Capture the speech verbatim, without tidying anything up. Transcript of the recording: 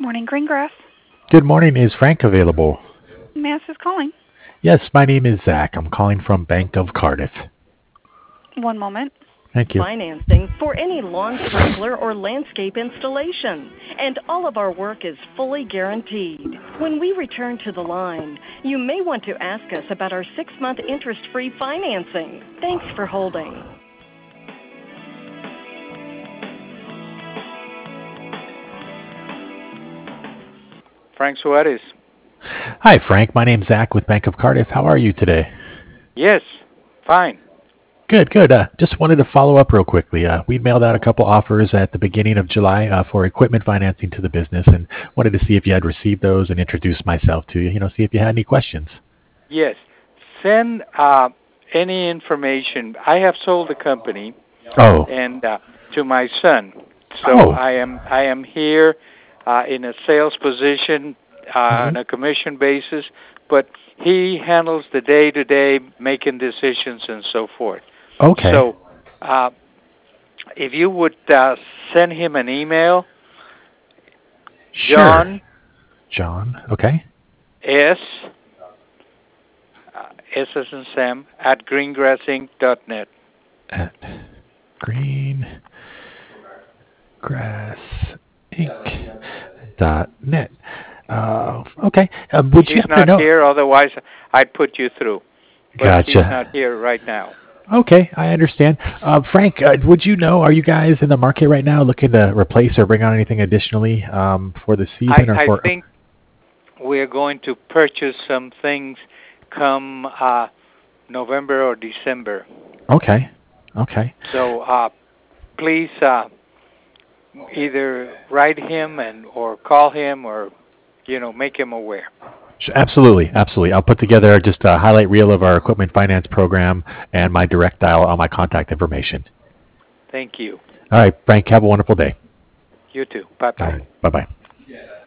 morning, Greengrass. Good morning. Is Frank available? Mass is calling. Yes, my name is Zach. I'm calling from Bank of Cardiff. One moment. Thank you. Financing for any lawn sprinkler or landscape installation. And all of our work is fully guaranteed. When we return to the line, you may want to ask us about our six-month interest-free financing. Thanks for holding. Frank Suarez. Hi, Frank. My name's Zach with Bank of Cardiff. How are you today? Yes, fine. Good, good. Uh, just wanted to follow up real quickly. Uh, we mailed out a couple offers at the beginning of July uh, for equipment financing to the business, and wanted to see if you had received those and introduce myself to you. You know, see if you had any questions. Yes, send uh, any information. I have sold the company, Oh, and uh, to my son. So Oh. I am I am here uh, in a sales position uh, on a commission basis, but he handles the day-to-day making decisions and so forth. okay. So uh, if you would uh, send him an email, Sure. John John. Okay. S. Uh, S as in Sam at greengrassinc dot net. At greengrassinc dot net. Uh, okay. Uh, would you He's happen to not know? here, otherwise I'd put you through. But Gotcha. he's not here right now. Okay, I understand. Uh, Frank, uh, would you know, are you guys in the market right now looking to replace or bring on anything additionally um, for the I, season or I for? think we're going to purchase some things come uh, November or December. Okay, okay. So uh, please uh, either write him and or call him or you know make him aware. Sh- Absolutely, absolutely. I'll put together just a highlight reel of our equipment finance program and my direct dial on my contact information. Thank you. All right, Frank, have a wonderful day. You too. Bye All bye. right, bye-bye.